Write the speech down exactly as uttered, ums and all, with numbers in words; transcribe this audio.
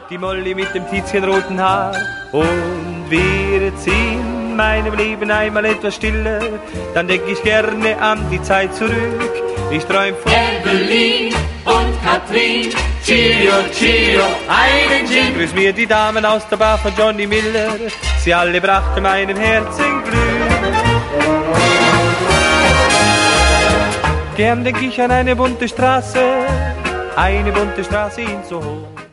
die Molly mit dem tizchenroten Haar. Und wird sie in meinem Leben einmal etwas stiller, dann denk ich gerne an die Zeit zurück. Ich träum von Evelyn und Katrin, Chio, Chio, einen Gin. Grüß mir die Damen aus der Bar von Johnny Miller, sie alle brachten meinem Herzen Glück. Gern denk ich an eine bunte Straße, eine bunte Straße in Soho.